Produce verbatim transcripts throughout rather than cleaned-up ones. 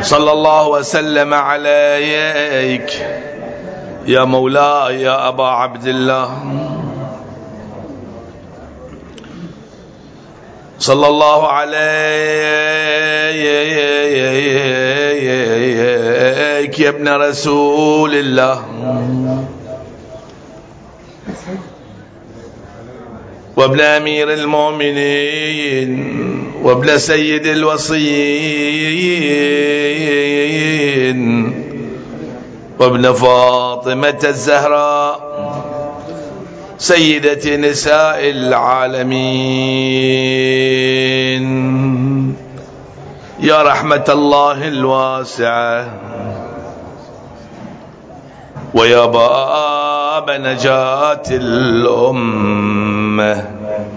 صلى الله وسلم عليك يا مولاي يا أبا عبد الله. صلى الله عليك يا ابن رسول الله وابن أمير المؤمنين وابن سيد الوصيين وابن فاطمة الزهراء سيدة نساء العالمين يا رحمة الله الواسعة ويا باب نجاة الأمة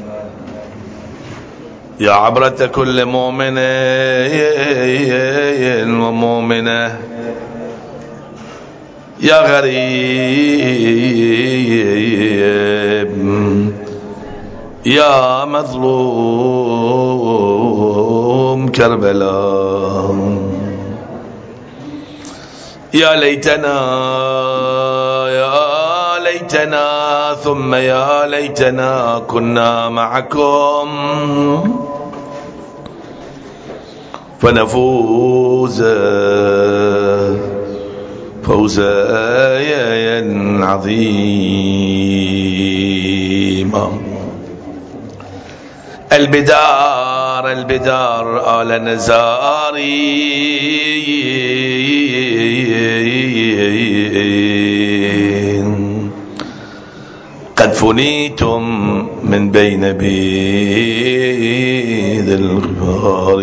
يا عبرة كل مؤمن ومؤمنة يا غريب يا مظلوم كربلاء يا ليتنا يا ليتنا ثم يا ليتنا كنا معكم فنفوز فوزا عظيما. البدار البدار آل نزاري قد فنيتم من بين بيد الغفار.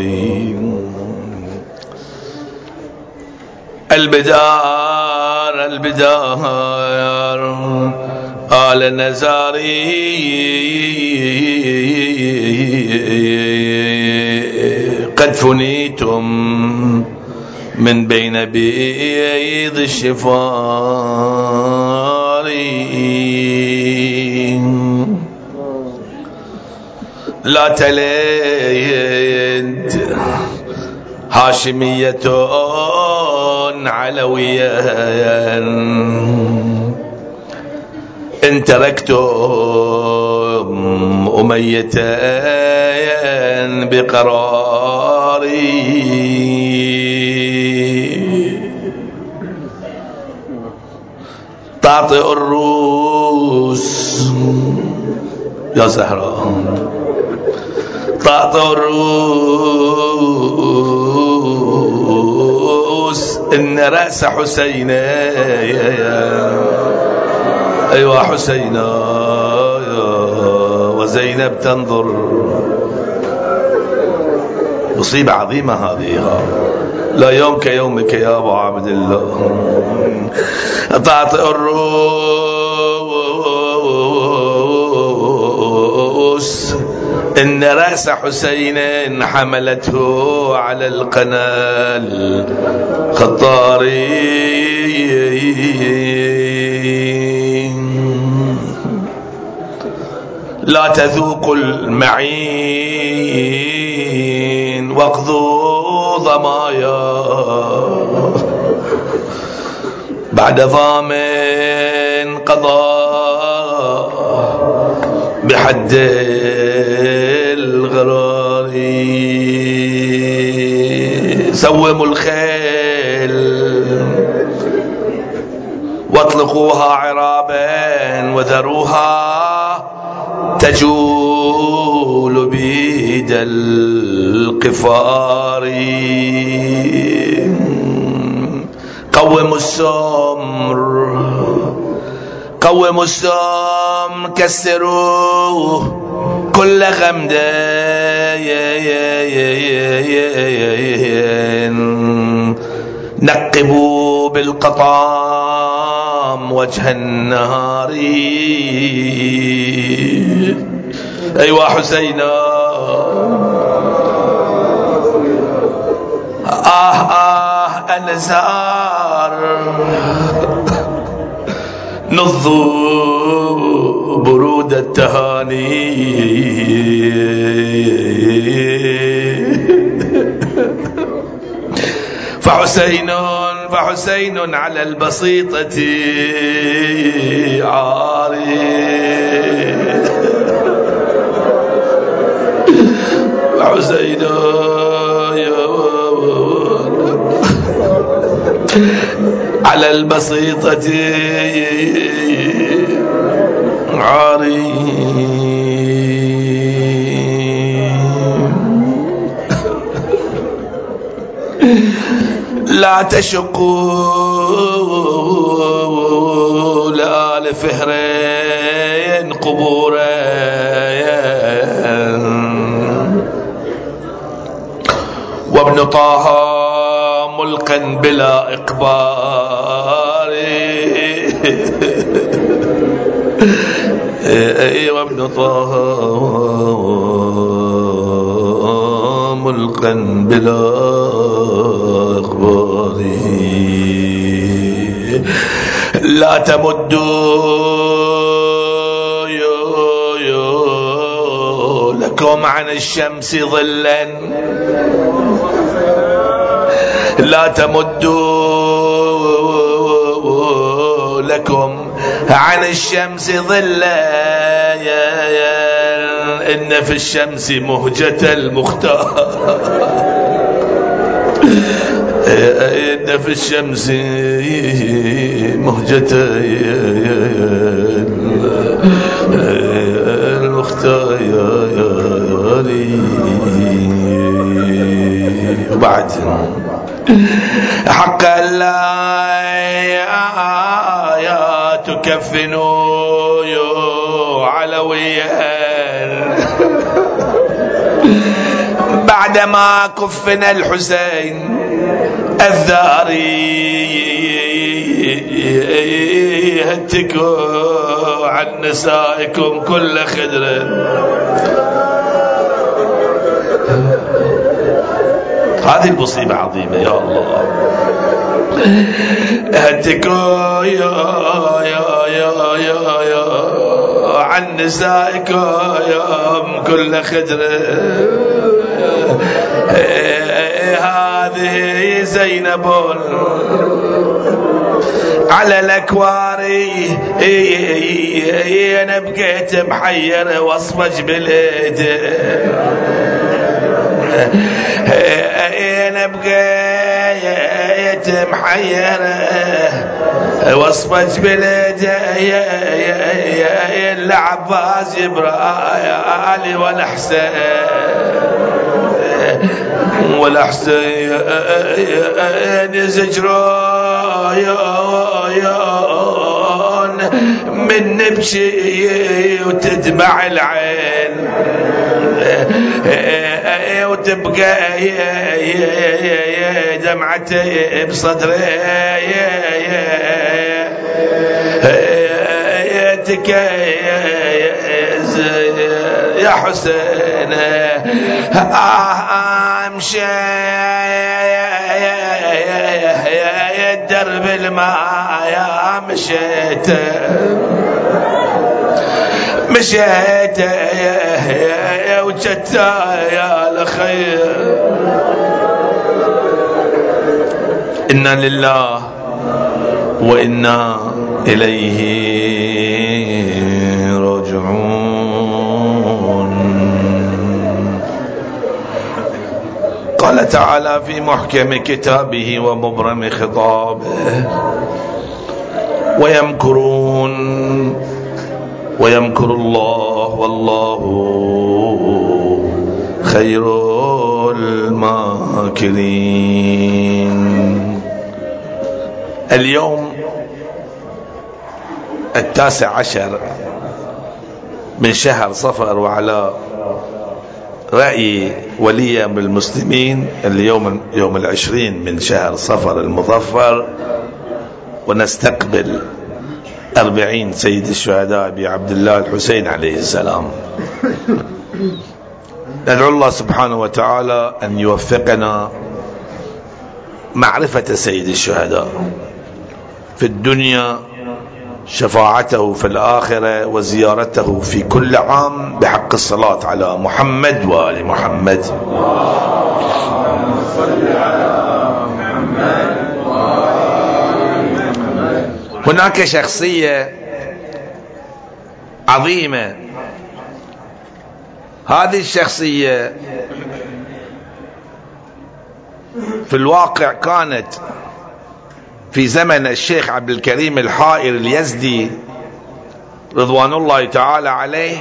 البدار البدار آل نزاري قد فنيتم من بين بيض الشفار. لا تلد هاشمية علوية إن تركتم أمية بقراري. تعطئ الروس يا زهراء تعطئ الروس إن رأس حسين أيوة حسين وزينب تنظر. مصيبة عظيمة هذه. لا يوم كيومك يا أبو عبد الله. تعطئ الروس إن رأس حسين حملته على القنال خطاري. لا تذوقوا المعين واقضوا ضمايا بعد ضامن قضاء بحد الغرار. سوموا الخيل واطلقوها عرابا وذروها تجول بيد القفار. قوموا السمر قوموا السم كسروا كل غمدة نقبوا بالقطام وجه النهار. أيوة حسين آه آه أنزار نضوا برود التهاني فحسين فحسين على البسيطة عاري، فحسين على البسيطة عاري. لا تشقوا لآل فهرين قبورا، وابن طه ملقا بلا إقبار، وابن طه ملقا بلا إقبار. لا تمدوا يو يو لكم عن الشمس ظلا، لا تمدوا لكم عن الشمس ظلا، إن في الشمس مهجة المختار، إن في الشمس مهجة المختار. وبعد حقا لا يا تكفنوا علويا، بعدما كفن الحسين الذاري، هتكوا عن نسائكم كل خدر. هذه المصيبة عظيمة يا الله. هتكوا يا يا يا يا يا عن نسائكم كل خدر. هذه زينب على الأكواري، أنا بقيت محير واصبج باليد، أنا بقيت محير واصبج باليد، العباس يبرالي ولا حسين ولا حسين زجران من نبشي وتدمع العين، وتبقى دمعتي بصدري يا حسين. امشي الدرب الماء يا مشيت مشيت وجدت يا لخير. إنا لله وإنا إليه راجعون. قال تعالى في محكم كتابه ومبرم خطابه: ويمكرون ويمكر الله والله خير الماكرين. اليوم التاسع عشر من شهر صفر، وعلى رأي ولي أمر المسلمين اليوم يوم العشرين من شهر صفر المظفر، ونستقبل أربعين سيد الشهداء أبي عبد الله الحسين عليه السلام. ندعو الله سبحانه وتعالى أن يوفقنا معرفة سيد الشهداء في الدنيا، شفاعته في الآخرة، وزيارته في كل عام بحق الصلاة على محمد وآل محمد. هناك شخصية عظيمة، هذه الشخصية في الواقع كانت في زمن الشيخ عبد الكريم الحائر اليزدي رضوان الله تعالى عليه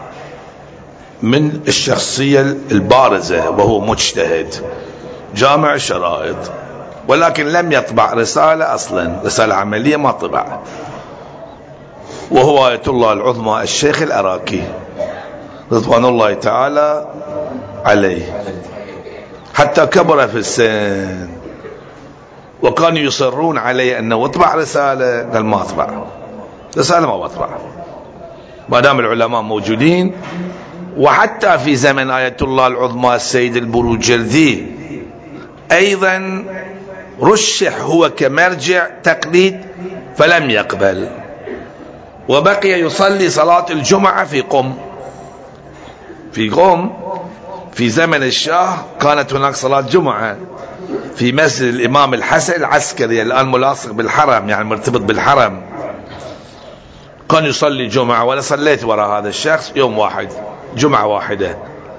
من الشخصية البارزة، وهو مجتهد جامع الشرائط، ولكن لم يطبع رسالة أصلا، رسالة عملية ما طبع، وهو آية الله العظمى الشيخ العراقي رضوان الله تعالى عليه، حتى كبر في السن وكانوا يصرون عليه أنه اطبع رسالة، قال ما اطبع رسالة، ما اطبع ما دام العلماء موجودين. وحتى في زمن آية الله العظمى السيد البروجردي أيضا رشح هو كمرجع تقليد فلم يقبل، وبقي يصلي صلاة الجمعة في قم. في قم في زمن الشاه كانت هناك صلاة جمعة في مسجد الإمام الحسن العسكري الآن ملاصق بالحرم، يعني مرتبط بالحرم، كان يصلي جمعة، وأنا صليت وراء هذا الشخص يوم واحد جمعة واحدة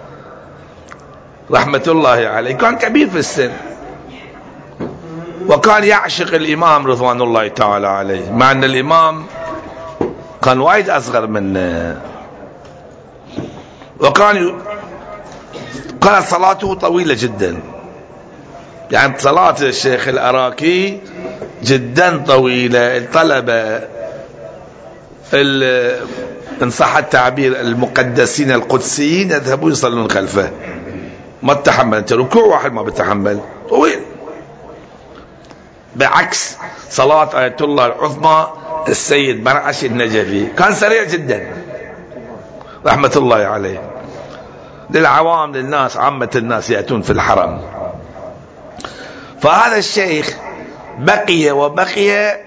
رحمة الله عليه. كان كبير في السن وكان يعشق الإمام رضوان الله تعالى عليه، مع أن الإمام كان وايد أصغر منه، وكان كانت صلاته طويلة جدا، يعني صلاة الشيخ العراقي جدا طويلة. الطلبة إن صح التعبير المقدسين القدسيين يذهبون يصلون خلفه، ما تتحمل انت ركوع واحد، ما بتحمل طويل، بعكس صلاة آية الله العظمى السيد مرعش النجفي كان سريع جدا رحمة الله عليه. للعوام للناس عامة الناس يأتون في الحرم. فهذا الشيخ بقي وبقي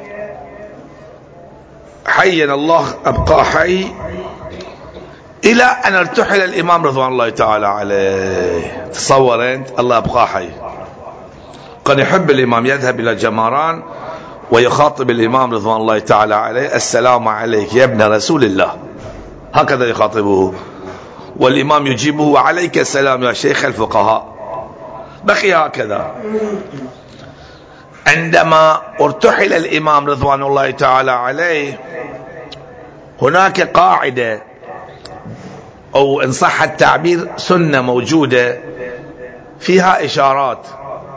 حيا الله أبقى حي إلى أن ارتحل الإمام رضوان الله تعالى عليه. تصور أنت، الله أبقى حي، كان يحب الإمام يذهب إلى جماران ويخاطب الإمام رضوان الله تعالى عليه: السلام عليك يا ابن رسول الله، هكذا يخاطبه، والإمام يجيبه: وعليك السلام يا شيخ الفقهاء. بقي هكذا. عندما ارتحل الإمام رضوان الله تعالى عليه هناك قاعدة أو إن صح التعبير سنة موجودة فيها إشارات،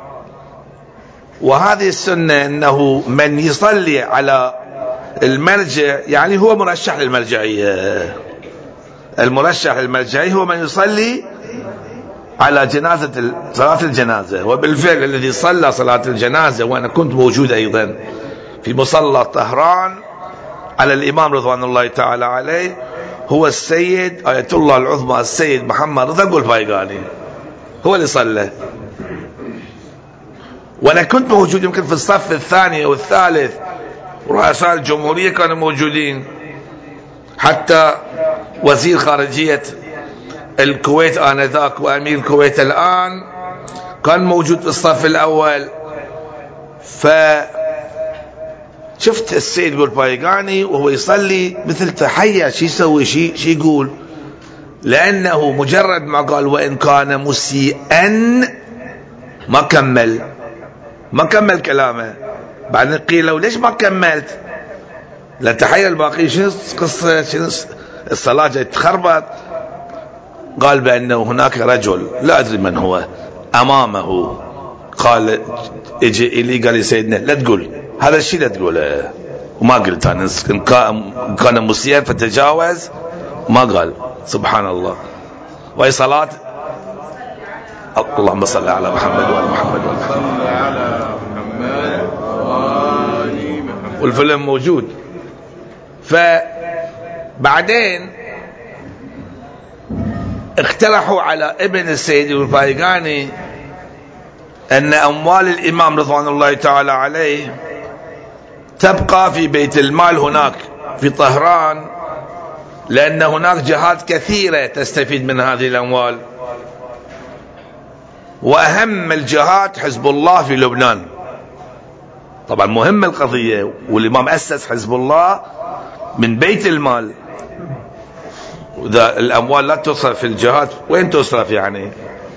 وهذه السنة أنه من يصلي على المرجع يعني هو مرشح للمرجعية. المرشح للمرجعية هو من يصلي على جنازة صلاة الجنازة. وبالفعل الذي صلى صلاة الجنازة، وأنا كنت موجود أيضا في مصلى طهران على الإمام رضوان الله تعالى عليه، هو السيد آية الله العظمى السيد محمد رضا الفايقاني، هو اللي صلى، وأنا كنت موجود يمكن في الصف الثاني أو الثالث، ورؤساء الجمهورية كانوا موجودين، حتى وزير خارجية الكويت آنذاك وأمير الكويت الآن كان موجود في الصف الأول. فشفت السيد البايقاني وهو يصلي مثل تحية، شي يسوي شي شي يقول، لأنه مجرد ما قال وإن كان مسيئا ما كمل ما كمل كلامه. بعدين قيل له: ليش ما كملت؟ لا تحية الباقي شنو قصة، شنو الصلاة جاي تخربط؟ قال بأنه هناك رجل لا أدري من هو أمامه، قال اجي إلي قال لي: سيدنا لا تقول هذا الشيء، لا تقوله. وما قلت أنا، إن كان مسيئا فتجاوز، ما قال. سبحان الله. وهي صلاة اللهم صل على محمد وآل محمد وآل محمد، والفيلم موجود. فبعدين اقترحوا على ابن السيد الفايقاني أن أموال الإمام رضوان الله تعالى عليه تبقى في بيت المال هناك في طهران، لأن هناك جهات كثيرة تستفيد من هذه الأموال، وأهم الجهات حزب الله في لبنان. طبعا مهمة القضية، والإمام أسس حزب الله من بيت المال، وإذا الأموال لا تصرف في الجهاد وين تصرف يعني؟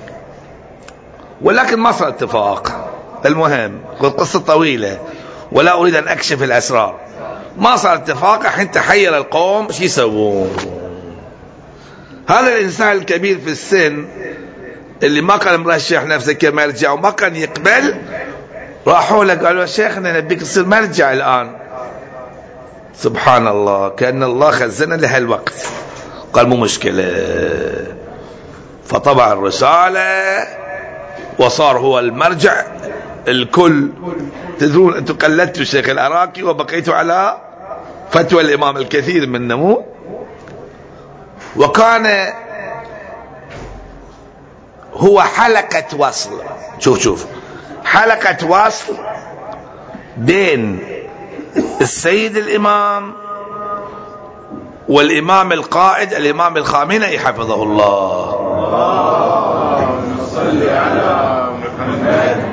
ولكن ما صار اتفاق. المهم قصة طويلة ولا أريد أن أكشف الأسرار. ما صار اتفاق، حين تحير القوم شو يسوون. هذا الإنسان الكبير في السن اللي ما كان مرشح نفسه كمرجع وما كان يقبل، راحوا له قالوا شيخنا نبيك تصير مرجع الآن. سبحان الله، كأن الله خزنا لهالوقت. قال مو مشكلة، فطبع الرسالة وصار هو المرجع الكل. تدرون أنتم قلدتوا الشيخ العراقي وبقيتوا على فتوى الإمام الكثير من نمو. وكان هو حلقة وصل، شوف شوف حلقة وصل بين السيد الإمام والإمام القائد الإمام الخامنئي حفظه الله. صل على محمد.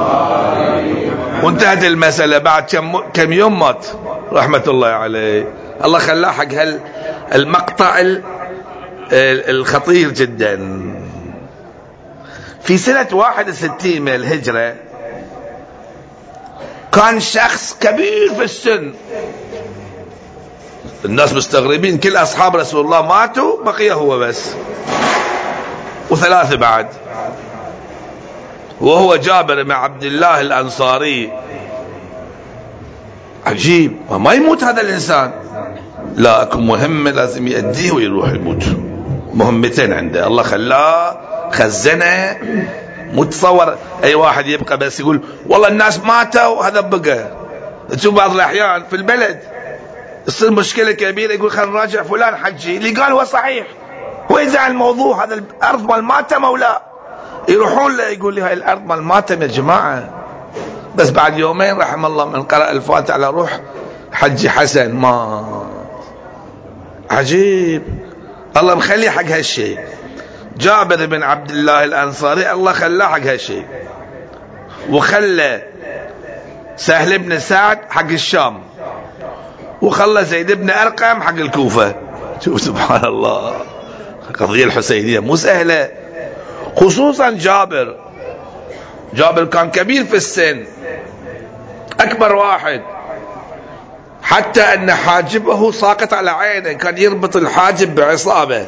وانتهت المسألة بعد كم كم يوم مات رحمة الله عليه. الله خلاه حق هال المقطع الخطير جدا. في سنة واحد وستين من الهجرة كان شخص كبير في السن، الناس مستغربين، كل أصحاب رسول الله ماتوا بقي هو بس وثلاثة بعد، وهو جابر بن عبد الله الأنصاري. عجيب، ما يموت هذا الإنسان، لا أكو مهمة لازم يأديه ويروح يموت. مهمتين عنده الله خلاه خزنه. متصور أي واحد يبقى بس يقول والله الناس ماتوا هذا بقى. تشوف بعض الأحيان في البلد تصير مشكلة كبيرة يقول خلينا نراجع فلان حجي، اللي قال هو صحيح، هو يزعل الموضوع هذا الأرض مال ماتم أو لا، يروحون له يقول لي هاي الأرض مال ماتم يا جماعة. بس بعد يومين رحم الله من قرأ الفاتحة على روح حجي حسن ما. عجيب، الله مخلي حق هالشيء. جابر بن عبد الله الأنصاري الله خلاه حق هالشيء، وخلى سهل بن سعد حق الشام، وخلى زيد بن أرقم حق الكوفة. شوف سبحان الله، قضية الحسينية مو سهلة، خصوصا جابر. جابر كان كبير في السن، أكبر واحد، حتى أن حاجبه ساقط على عينه، كان يربط الحاجب بعصابة.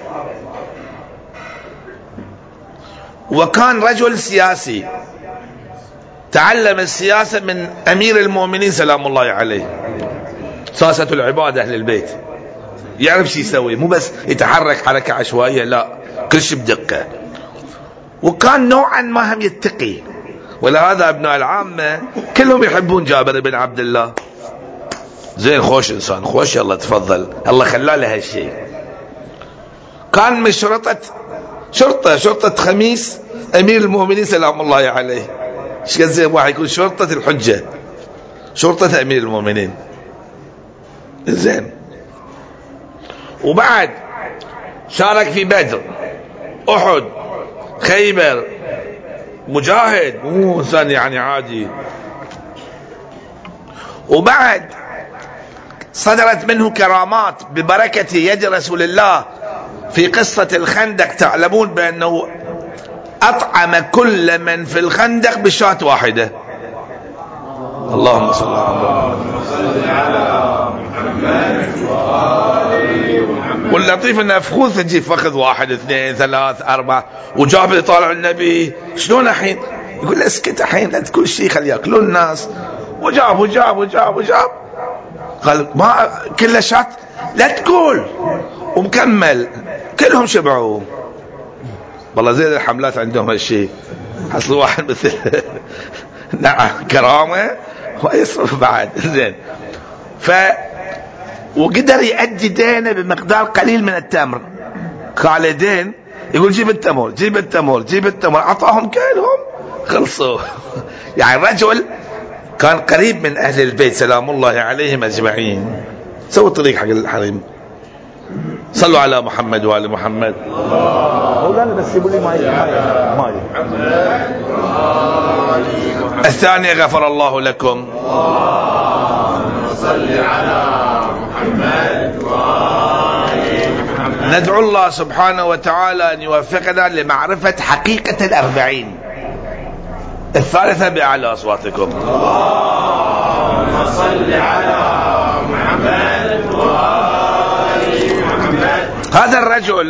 وكان رجل سياسي، تعلم السياسة من أمير المؤمنين سلام الله عليه، ساسة العبادة أهل البيت، يعرف شو يسوي، مو بس يتحرك حركة عشوائية، لا كل شيء بدقة. وكان نوعا ما هم يتقي، ولهذا ابناء العامة كلهم يحبون جابر بن عبد الله. زين، خوش إنسان، خوش، الله تفضل، الله خلاه له هالشيء. كان من شرطة شرطة شرطة خميس أمير المؤمنين سلام الله عليه. ايش قد زين واحد يكون شرطة الحجة، شرطة أمير المؤمنين. زين، وبعد شارك في بدر، أحد، خيبر، مجاهد، مو إنسان يعني عادي. وبعد صدرت منه كرامات ببركة يد رسول الله. في قصة الخندق تعلمون بأنه أطعم كل من في الخندق بشاة واحدة. اللهم صل على محمد. واللطيف أن أفخوذ تجي فخذ واحد اثنين ثلاث أربعة، وجابر يطالع النبي شلون الحين، يقول له اسكت الحين لا تقول شيء خلي يأكلون الناس. وجاب وجاب وجاب وجاب، قال ما كله شات لا تقول، ومكمل كلهم شبعوا. والله زين الحملات عندهم هالشيء، حصلوا واحد مثل نعم كرامة ويصرف بعد. زين، ف وقدر يؤدي دينه بمقدار قليل من التمر. قال دين، يقول جيب التمر جيب التمر جيب التمر، عطاهم كلهم خلصوا. يعني الرجل كان قريب من أهل البيت سلام الله عليهم أجمعين. سووا طريق حق الحريم، صلوا على محمد وآل محمد. هو قال بس يقول لي ماي ماي ماي. الثانية غفر الله لكم. صل على محمد وآل محمد. ندعو الله سبحانه وتعالى أن يوفقنا لمعرفة حقيقة الأربعين. الثالثة بأعلى أصواتكم. اللهم صل على محمد وآل محمد. هذا الرجل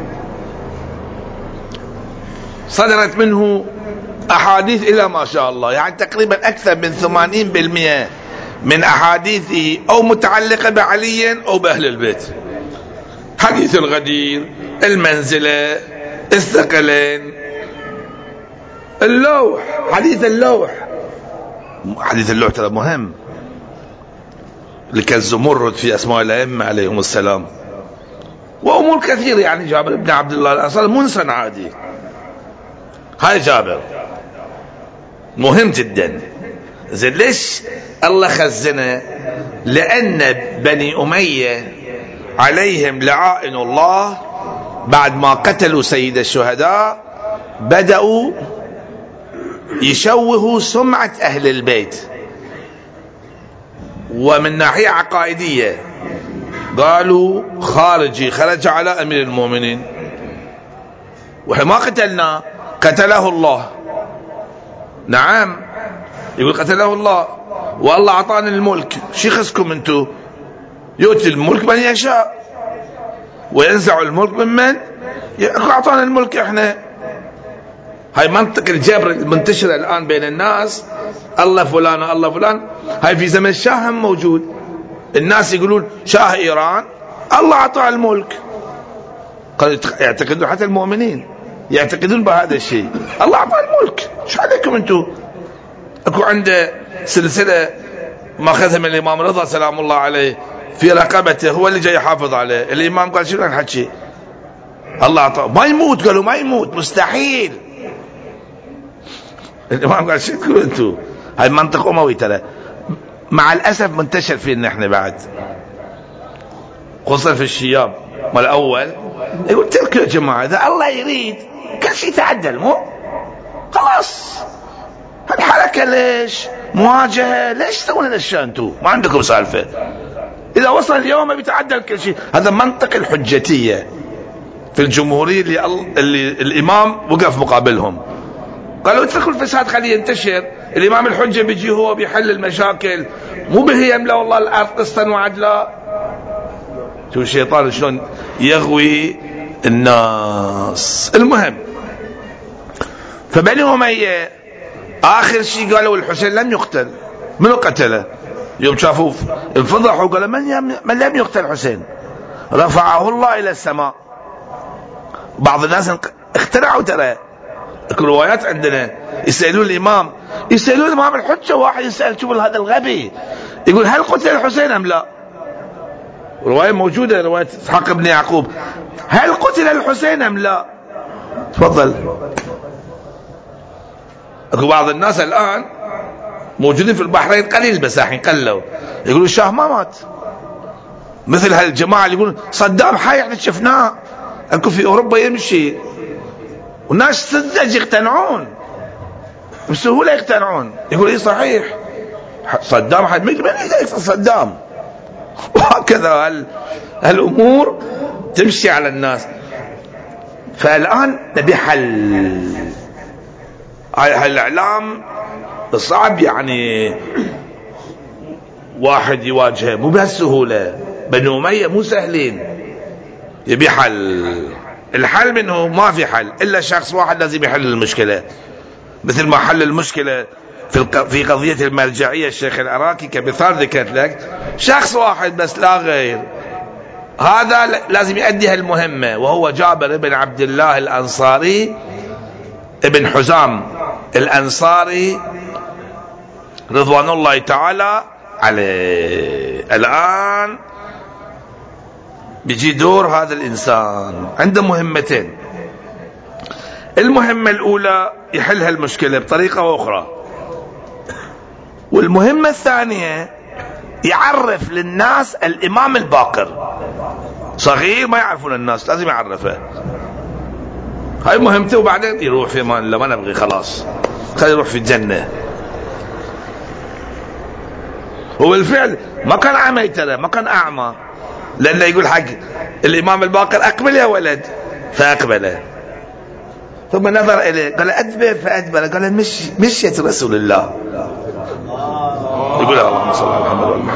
صدرت منه أحاديث إلى ما شاء الله، يعني تقريبا أكثر من ثمانين بالمئة من أحاديثه أو متعلقة بعلي أو بأهل البيت. حديث الغدير، المنزلة، الثقلين، اللوح، حديث اللوح. حديث اللوح ترى مهم، لكالزمرد في أسماء الأئمة عليهم السلام، وأمور كثيرة. يعني جابر بن عبد الله الأنصاري منسن عادي، هاي جابر مهم جدا. زين ليش الله خزنه؟ لأن بني أمية عليهم لعائن الله بعد ما قتلوا سيد الشهداء بدأوا يشوهوا سمعة أهل البيت، ومن ناحية عقائدية قالوا خارجي خرج على أمير المؤمنين، وإحنا ما قتلنا، قتله الله. نعم، يقول قتله الله والله أعطاني الملك، شي خصكم انتو؟ يؤتي الملك من يشاء وينزع الملك ممن أعطانا الملك احنا. هاي منطق الجبر المنتشرة الآن بين الناس، الله فلان الله فلان. هاي في زمن الشاه هم موجود، الناس يقولون شاه إيران الله أعطاه الملك، يعتقدون حتى المؤمنين يعتقدون بهذا الشيء، الله أعطاه الملك، شو عليكم انتو؟ اكو عنده سلسلة ماخذها من الإمام رضا سلام الله عليه في رقبته، هو اللي جاي يحافظ عليه. الإمام قال شو الحكي؟ الله أعطاه ما يموت، قالوا ما يموت مستحيل. الإمام قال شو تقولوا انتو؟ هاي منطق أموي ترى، مع الأسف منتشر فينا احنا بعد، خصوصا في الشياب مال الأول. يقول تركوا يا جماعة، إذا الله يريد كل شيء تعدل، مو خلاص هالحركة ليش مواجهة؟ ليش تسوون الأشياء انتو؟ ما عندكم سالفة. إذا وصل اليوم بيتعدل كل شيء. هذا منطق الحجتية في الجمهورية اللي, اللي الإمام وقف مقابلهم، قالوا اتركوا الفساد خليه ينتشر، الإمام الحجة بيجي هو بيحل المشاكل، مو به يملا والله الأرض قسطا وعدلا. شو الشيطان شلون يغوي الناس. المهم، فبني أمية آخر شيء قالوا الحسين لم يقتل. منو قتله؟ يوم شافوه انفضحوا قالوا من, من لم يقتل حسين؟ رفعه الله إلى السماء. بعض الناس اخترعوا ترى، اكو روايات عندنا يسألون الإمام، يسألون الإمام الحجة، واحد يسأل شوف هذا الغبي يقول هل قتل الحسين أم لا؟ رواية موجودة، رواية إسحاق بن يعقوب، هل قتل الحسين أم لا؟ تفضل. اكو بعض الناس الآن موجودين في البحرين قليل بس الحين قلوا، يقولوا الشاه ما مات، مثل هالجماعة اللي يقولون صدام حي احنا شفناه، اكو في أوروبا يمشي والناس صدق يقتنعون بسهولة، يقتنعون يقول ايه صحيح صدام حي، من يقتل صدام. وهكذا هال هالأمور تمشي على الناس. فالآن نبي حل. هاي الإعلام صعب يعني واحد يواجهه، مو بهالسهولة. بنو أمية مو سهلين، يبي حل. الحل منه ما في حل إلا شخص واحد لازم يحل المشكلة، مثل ما حل المشكلة في في قضية المرجعية الشيخ العراقي كمثال ذكرت لك، شخص واحد بس لا غير، هذا لازم يؤدي هالمهمة، وهو جابر بن عبد الله الأنصاري ابن حزام الأنصاري رضوان الله تعالى عليه. الآن بيجي دور هذا الإنسان، عنده مهمتين. المهمة الأولى يحل هالمشكلة بطريقة أخرى، والمهمة الثانية يعرف للناس الإمام الباقر. صغير ما يعرفون الناس، لازم يعرفه. هاي مهمته، وبعدين يروح في ما لا ما نبغي خلاص، خليه يروح في الجنة. هو بالفعل ما كان عمي ترى، ما كان أعمى، لأنه يقول حق الإمام الباقر أقبل يا ولد، فأقبله. ثم نظر إليه قال أدبر فأدبر، قال مش مشيت رسول الله. يقول اللهم صل على محمد وعلى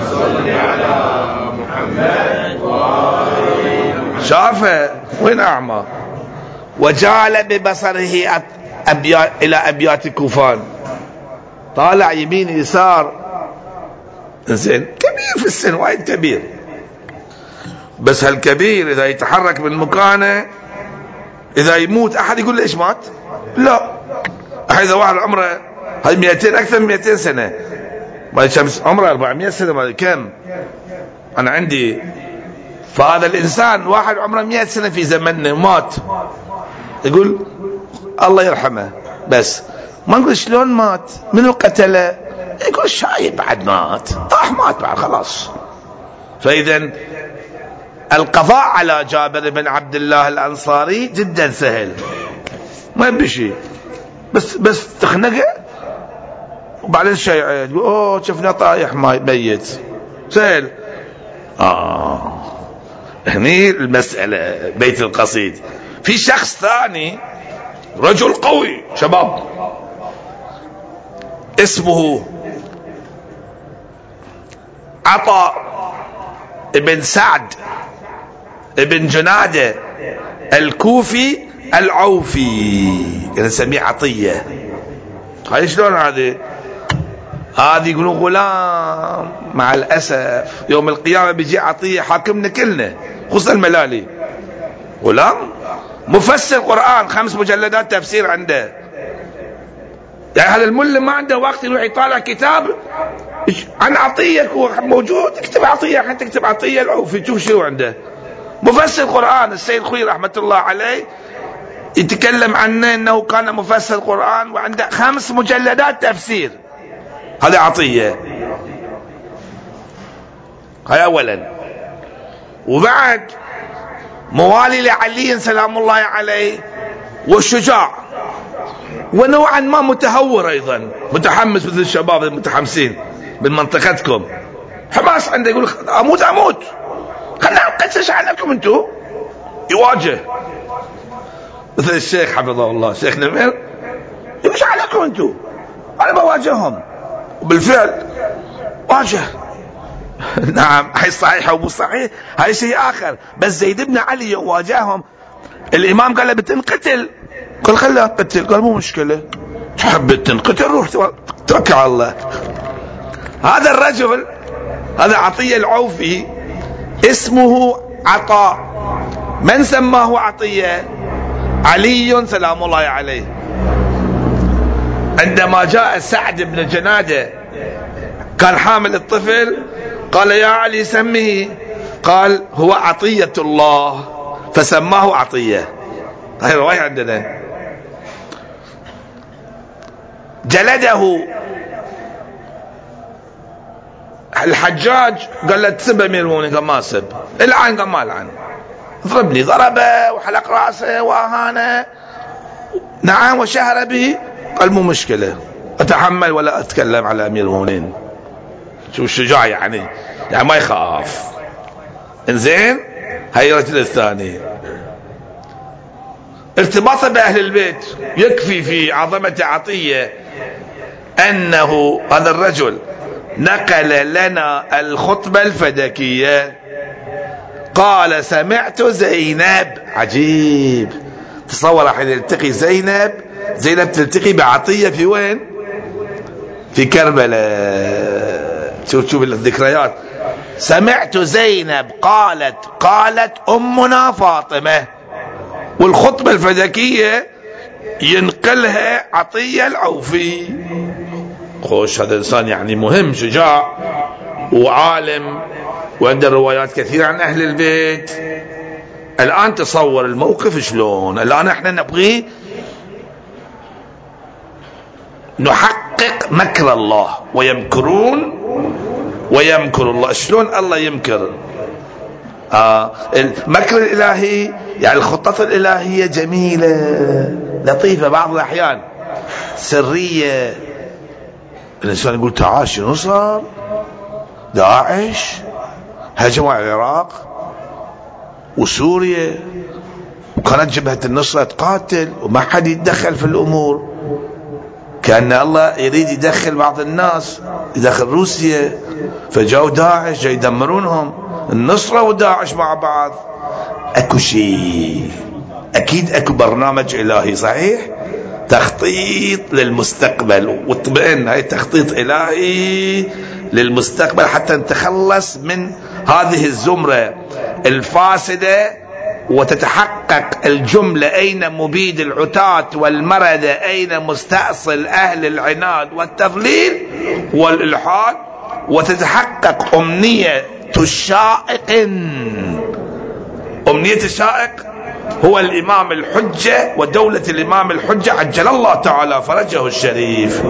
محمد. شافه وين أعمى، وجعل ببصره أبيات إلى أبيات كوفان، طالع يمين يسار. زين كبير في السن، وايد كبير، بس هالكبير إذا يتحرك من مكانه، إذا يموت أحد يقول ليش مات؟ لا. إذا واحد عمره هاي مئتين أكثر من مئتين سنة، ما شمس عمره أربعمئة سنة، ما كم أنا عندي. فهذا الإنسان واحد عمره مئة سنة في زمنه مات، يقول الله يرحمه، بس ما نقول شلون مات، منو قتله، يقول شايب بعد مات، طاح مات بعد خلاص. فإذا القضاء على جابر بن عبد الله الأنصاري جدا سهل، ما يبي شيء، بس بس تخنقه وبعدين شيء يقول اوه شفنا طايح ميت، سهل. اه هني المسألة بيت القصيد. في شخص ثاني رجل قوي شباب، اسمه عطاء ابن سعد ابن جنادة الكوفي العوفي، نسميه عطية. هاي شلون هذه؟ هذه يقولون غلام، مع الأسف يوم القيامة بيجي عطية حاكمنا كلنا، خصوصا الملالي. غلام مفسر قرآن، خمس مجلدات تفسير عنده. يعني هذا الملم ما عنده وقت يروح يطالع كتاب عن عطية موجود، اكتب عطية، حتى تكتب عطية العوفي تشوف شنو عنده. مفسر قرآن، السيد خوي رحمة الله عليه يتكلم عنه انه كان مفسر قرآن وعنده خمس مجلدات تفسير. هذا عطية. هاي اولا. وبعد موالي لعلي سلام الله عليه، والشجاع، ونوعا ما متهور ايضا، متحمس مثل الشباب المتحمسين من منطقتكم. حماس عنده، يقول اموت اموت، خلنا نقسش عليكم انتم. يواجه مثل الشيخ حفظه الله، الشيخ نمير، يقول ايش عليكم انتم، انا بواجههم. وبالفعل واجه. نعم هاي صحيحة ومو صحيح هاي شيء آخر، بس زيد بن علي واجههم. الإمام قال له بتنقتل، قال خليها تقتل، قال مو مشكلة، تحب تنقتل روح توكل على الله. هذا الرجل، هذا عطية العوفي، اسمه عطاء. من سماه عطية؟ علي سلام الله عليه. عندما جاء سعد بن جنادة كان حامل الطفل، قال يا علي سمه، قال هو عطية الله، فسماه عطية. هاي رواية عندنا. جلده الحجاج، قال له تسب امير المؤمنين، قال ما سب. العن، قال ما العن. ضربني، ضربه وحلق راسه واهانه. نعم وشهر به، قال مو مشكلة، اتحمل ولا اتكلم على امير المؤمنين. شو الشجاع يعني، يعني ما يخاف. انزين. هاي الرجل الثاني ارتباطه باهل البيت. يكفي في عظمة عطية انه هذا الرجل نقل لنا الخطبة الفدكية. قال سمعت زينب. عجيب، تصور حين يلتقي زينب، زينب تلتقي بعطية في وين؟ في كربلاء. شوف شوف الذكريات. سمعت زينب قالت قالت أمنا فاطمة، والخطبة الفدكية ينقلها عطية العوفي. خوش، هذا إنسان يعني مهم، شجاع وعالم، وعنده روايات كثيرة عن أهل البيت. الآن تصور الموقف شلون. الآن احنا نبغي نحقق مكر الله، ويمكرون ويمكر الله. شلون الله يمكر؟ آه المكر الإلهي يعني الخطط الإلهية جميلة لطيفة، بعض الأحيان سرية. الإنسان يقول تعال شنو صار؟ داعش هجموا على العراق وسوريا وكانت جبهة النصرة تقاتل وما حد يتدخل في الأمور، كأن الله يريد يدخل بعض الناس، يدخل روسيا، فجاءوا داعش جاي يدمرونهم. النصرة وداعش مع بعض، اكو شيء اكيد، اكو برنامج الهي صحيح، تخطيط للمستقبل، واطمئن هاي تخطيط الهي للمستقبل حتى نتخلص من هذه الزمرة الفاسدة وتتحقق الجملة: أين مبيد العتاة والمردة، أين مستأصل أهل العناد والتضليل والإلحاد، وتتحقق أمنية الشائق. أمنية الشائق هو الإمام الحجة ودولة الإمام الحجة عجل الله تعالى فرجه الشريف.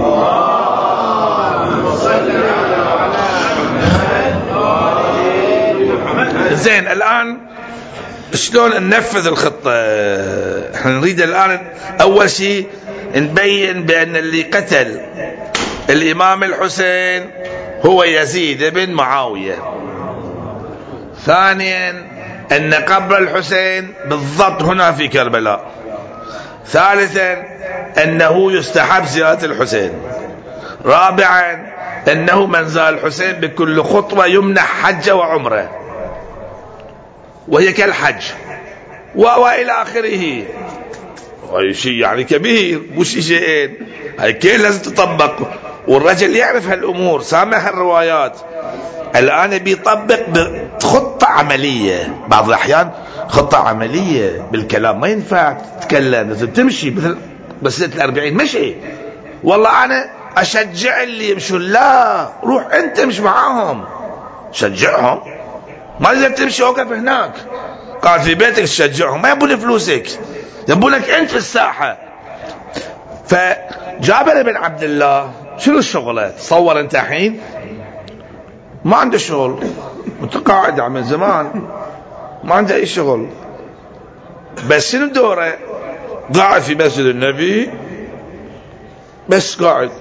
زين، الآن شلون ننفذ الخطة؟ احنا نريد الآن أول شيء نبين بأن اللي قتل الإمام الحسين هو يزيد بن معاوية. ثانيا أن قبر الحسين بالضبط هنا في كربلاء. ثالثا أنه يستحب زيارة الحسين. رابعا أنه من زار الحسين بكل خطوة يمنح حجة وعمرة وهي كالحج وإلى آخره. هاي شيء يعني كبير، مش شيئين، هاي كيف لازم تطبق، والرجل يعرف هالأمور، سامع هالروايات. الآن بيطبق بخطة عملية، بعض الأحيان خطة عملية بالكلام ما ينفع تتكلم، لازم تمشي مثل بسنة الأربعين مشي. والله أنا أشجع اللي يمشون، لا روح أنت امش معاهم شجعهم، ما لازم تمشي وقف هناك، قاعد في بيتك تشجعهم، ما يبون فلوسك، يبونك أنت في الساحة. فجابر بن عبد الله شنو الشغلة؟ تصور أنت الحين ما عنده شغل، متقاعد من زمان ما عنده أي شغل، بس شنو دوره؟ قاعد في مسجد النبي، بس قاعد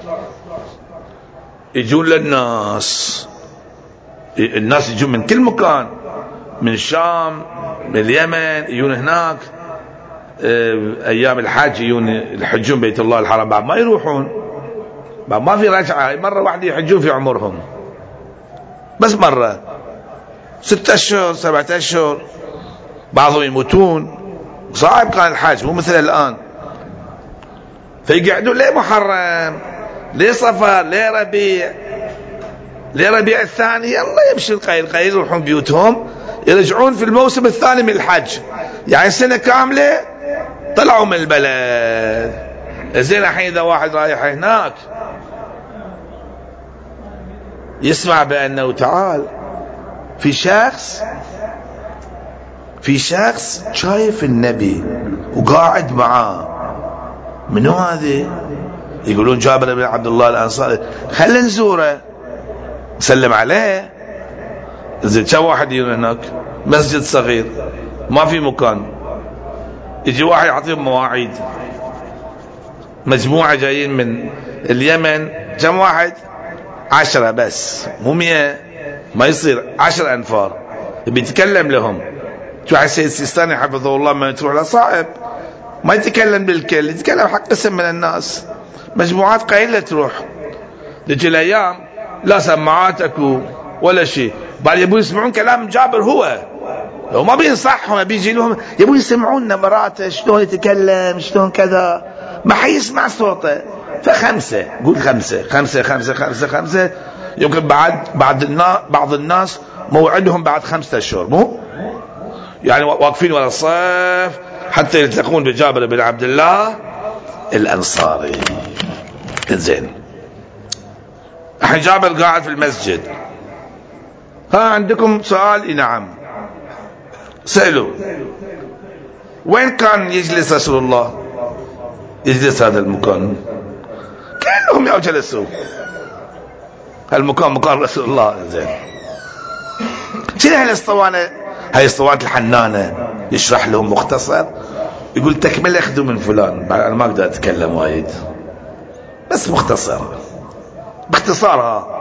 يجون للناس، الناس يجون من كل مكان، من الشام، من اليمن، يجون هناك أيام الحج، يجون يحجون بيت الله الحرام، بعد ما يروحون، بعد ما في رجعة، مرة واحدة يحجون في عمرهم، بس مرة ستة أشهر سبعة أشهر، بعضهم يموتون، صعب كان الحج مو مثل الآن. فيقعدون ليه محرم، ليه صفر، ليه ربيع، ليه ربيع الثاني، الله يمشي القيل قيل، يروحون بيوتهم، يرجعون في الموسم الثاني من الحج، يعني سنة كاملة طلعوا من البلد. زين الحين إذا واحد رايح هناك يسمع بأنه تعال في شخص في شخص شايف النبي وقاعد معاه، منو هذا؟ يقولون جابر بن عبد الله الأنصاري، خلينا نزوره نسلم عليه. زين كم واحد يجون هناك؟ مسجد صغير ما في مكان، يجي واحد يعطيهم مواعيد، مجموعة جايين من اليمن، كم واحد؟ عشرة بس، مو مية، ما يصير، عشر أنفار، بيتكلم لهم. واحد سيد سيستاني حفظه الله ما تروح له صعب، ما يتكلم بالكل، يتكلم حق قسم من الناس، مجموعات قليلة تروح. تجي الأيام لا سماعاتك ولا شيء، بعد يبون يسمعون كلام جابر، هو لو ما بينصحهم بيجي لهم يبون يسمعون نبراته شلون يتكلم شلون كذا، ما حيسمع صوته. فخمسة، قول خمسة خمسة خمسة خمسة خمسة، يمكن بعد بعد الناس بعض الناس موعدهم بعد خمسة أشهر، مو يعني واقفين ورا الصف حتى يلتقون بجابر بن عبد الله الأنصاري. زين، الحين جابر قاعد في المسجد، ها عندكم سؤال؟ نعم، سألوا. وين كان يجلس رسول الله؟ يجلس هذا المكان، كلهم يا جلسوا هالمكان مكان رسول الله. زين، شنو هالاسطوانة هاي اسطوانة الحنانة يشرح لهم مختصر، يقول تكمل اخذوا من فلان. انا ما اقدر اتكلم وايد بس مختصر باختصارها.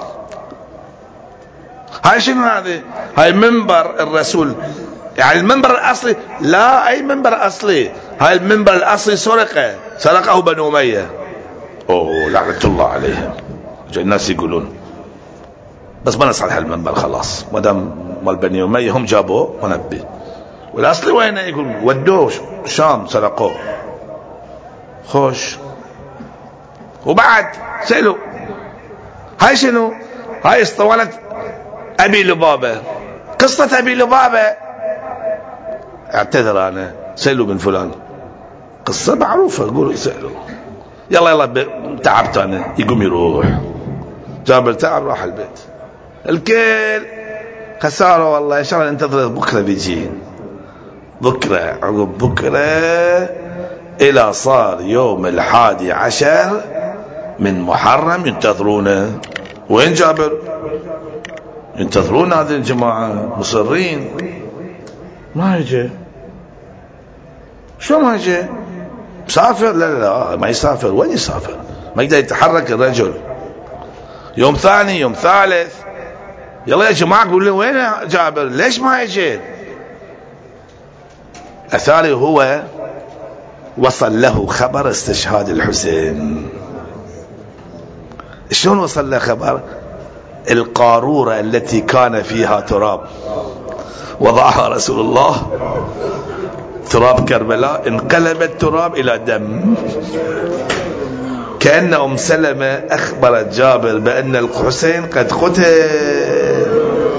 هاي شنو هذه؟ هاي منبر الرسول، يعني المنبر الاصلي لا اي منبر اصلي، هاي المنبر الاصلي سرقه سرقه بنو اميه. اوه لعنة الله عليهم. الناس يقولون بس ما نصعد هالمنبر خلاص ما دام مال بني اميه هم جابوه ونبي، والاصلي وينه؟ يقول ودوه شام سرقوه. خوش. وبعد سألوا هاي شنو؟ هاي اسطوانة ابي لبابة. قصة ابي لبابة اعتذر انا، سألوا من فلان، قصة معروفة، يقولوا سألوا يلا يلا تعبت انا، يقوم يروح. جابر تعب راح البيت. الكل خسارة والله، ان شاء الله ننتظر بكرة بيجي. بكرة عقب بكرة الى صار يوم الحادي عشر من محرم ينتظرونه. وين جابر؟ ينتظرون هذه الجماعة مصرين ما يجي. شو ما يجي؟ مسافر؟ لا لا لا ما يسافر. وين يسافر؟ ما يقدر يتحرك الرجل. يوم ثاني يوم ثالث يلا يا جماعة قولوا وين جابر؟ ليش ما يجي؟ أثاري هو وصل له خبر استشهاد الحسين. شلون وصل له خبر؟ القارورة التي كان فيها تراب وضعها رسول الله، تراب كربلاء، انقلب التراب إلى دم. كأن أم سلمة أخبرت جابر بأن الحسين قد قتل.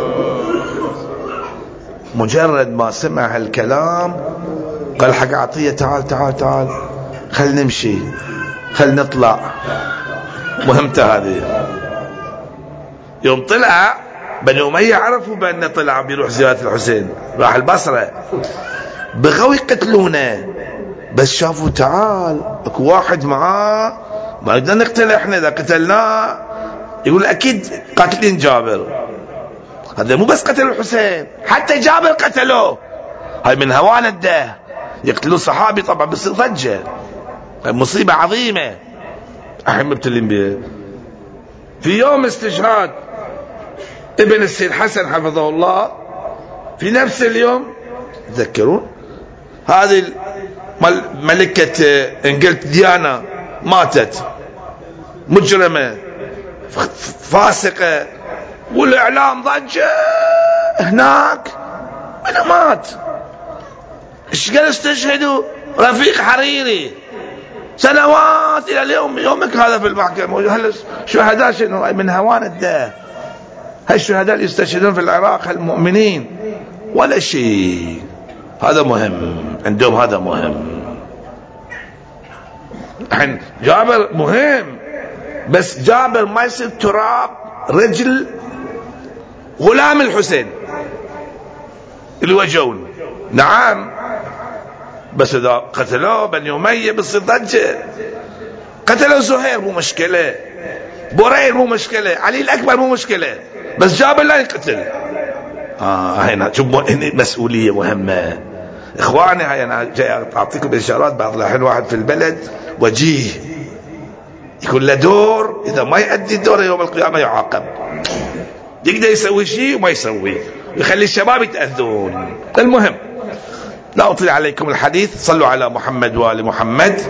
مجرد ما سمع هالكلام قال حق عطية تعال تعال تعال خل نمشي خل نطلع، مهمته هذه. يوم طلع بني أمية عرفوا بأنه طلع بيروح زيارة الحسين، راح البصرة بغوا يقتلونه، بس شافوا تعال اكو واحد معاه ما نقدر نقتله احنا، اذا قتلناه يقول اكيد قاتلين جابر. هذا مو بس قتلوا الحسين، حتى جابر قتلوه. هاي من هوان الده يقتلوا صحابي طبعا بتصير ضجه، مصيبه عظيمه احنا مبتلين بها. في يوم استشهاد ابن السيد حسن حفظه الله في نفس اليوم تذكرون هذه ملكة انجلت ديانا ماتت، مجرمة فاسقة، والاعلام ضجة هناك. من مات؟ ايش قال استشهدوا؟ رفيق حريري سنوات الى اليوم يومك هذا في المحكمة. هل شهداء شنو؟ من هوان الدار. هالشهداء اللي يستشهدون في العراق المؤمنين ولا شيء. هذا مهم عندهم، هذا مهم. الحين جابر مهم، بس جابر ما يصير تراب رجل غلام الحسين اللي وجون. نعم بس اذا قتلوه بني أمية بتصير ضجة. قتلوا زهير مو مشكلة، بورير مو مشكلة، علي الأكبر مو مشكلة، بس جابر لا يقتل. آه هنا شوف مسؤولية مهمة إخواني. هاي أنا جاي أعطيكم إشارات. بعض الأحيان واحد في البلد وجيه يكون له دور، إذا ما يؤدي دوره يوم القيامة يعاقب. يقدر يسوي شيء وما يسوي، يخلي الشباب يتأذون. المهم لا أطيل عليكم الحديث. صلوا على محمد وآل محمد.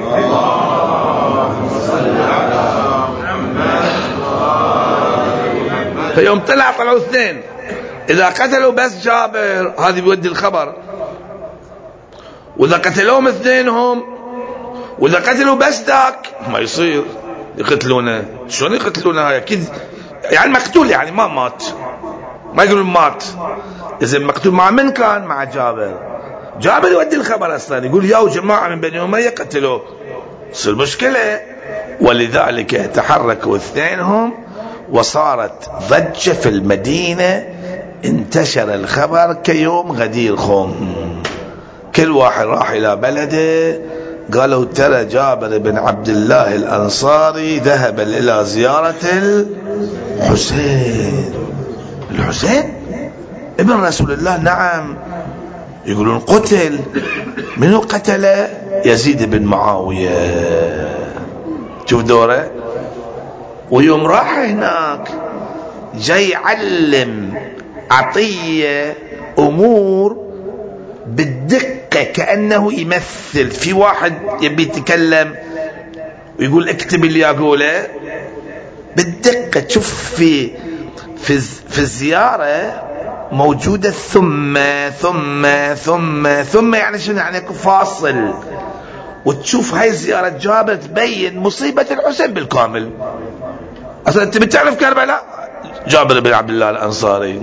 فيوم طلع طلعوا اثنين، إذا قتلوا بس جابر هذه بيودي الخبر، وإذا قتلوهم اثنينهم، وإذا قتلوا بس ذاك ما يصير يقتلونه. شلون يقتلونه؟ هاي أكيد يعني مقتول، يعني ما مات، ما يقولون مات. إذا مقتول مع من كان؟ مع جابر. جابر يودي الخبر أصلا، يقول يا جماعة من بني أمية قتلوه، تصير مشكلة. ولذلك تحركوا اثنينهم وصارت ضجة في المدينة، انتشر الخبر كيوم غدير خم. كل واحد راح إلى بلده قالوا ترى جابر بن عبد الله الأنصاري ذهب إلى زيارة الحسين. الحسين ابن رسول الله. نعم. يقولون قتل. منو قتل؟ يزيد بن معاوية. شوف دوره. ويوم راح هناك جاي يعلم عطية أمور بالدقة كأنه يمثل. في واحد يبي يتكلم ويقول اكتب اللي أقوله بالدقة. تشوف في في في الزيارة موجودة ثم ثم ثم ثم يعني شنو؟ يعني فاصل. وتشوف هاي زيارة جابر تبين مصيبة الحسين بالكامل. أصلا أنت بتعرف كربلاء؟ جابر بن عبد الله الأنصاري.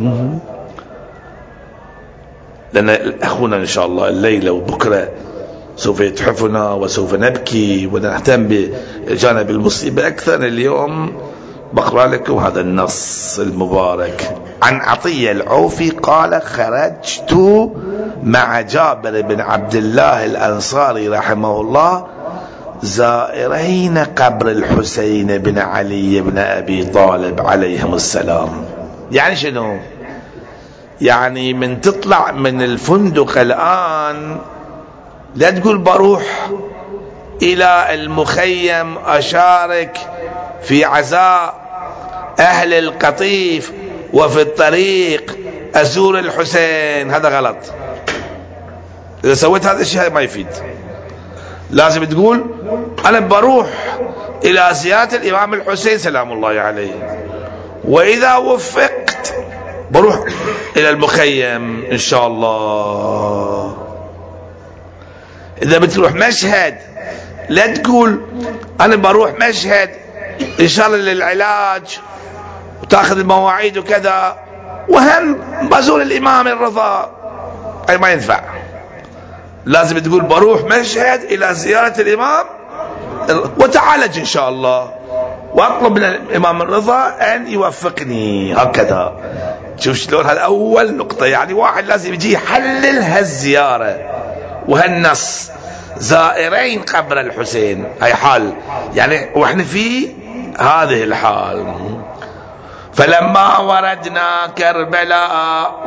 لأن أخونا إن شاء الله الليلة وبكرة سوف يتحفنا وسوف نبكي ونهتم بجانب المصيبة أكثر. اليوم بقرأ لكم هذا النص المبارك عن عطية العوفي قال: خرجت مع جابر بن عبد الله الأنصاري رحمه الله زائرين قبر الحسين بن علي بن أبي طالب عليهم السلام. يعني شنو؟ يعني من تطلع من الفندق الآن لا تقول بروح إلى المخيم أشارك في عزاء أهل القطيف وفي الطريق أزور الحسين. هذا غلط. إذا سويت هذا الشيء ما يفيد. لازم تقول أنا بروح إلى زيارة الإمام الحسين سلام الله عليه، وإذا وفقت بروح إلى المخيم إن شاء الله. إذا بتروح مشهد لا تقول أنا بروح مشهد إن شاء الله للعلاج وتأخذ المواعيد وكذا وهم بزور الإمام الرضا. أي ما ينفع. لازم تقول بروح مشهد إلى زيارة الإمام وتعالج إن شاء الله، وأطلب من الإمام الرضا أن يوفقني. هكذا. شوف شلون؟ هذا أول نقطة. يعني واحد لازم يجي يحلل هالزيارة وهالنص. زائرين قبر الحسين هاي حال، يعني وإحنا في هذه الحال. فلما وردنا كربلاء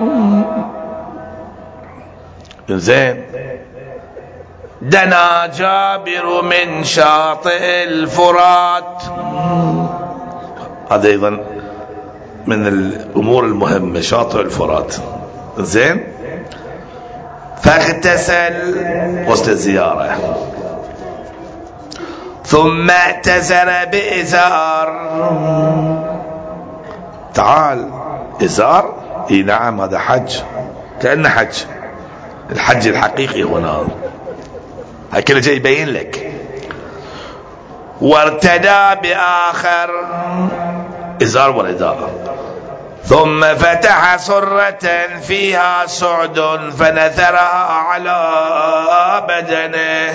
زين دنا جابر من شاطئ الفرات. هذا أيضا من الأمور المهمة، شاطئ الفرات. زين فاغتسل وسط الزيارة ثم اعتزر بإزار. تعال إزار. اي نعم هذا حج، كأنه حج. الحج الحقيقي هنا هاي كله جاي يبين لك. وارتدى بآخر إزار ورداء. ثم فتح سرة فيها سعد فنثرها على بدنه.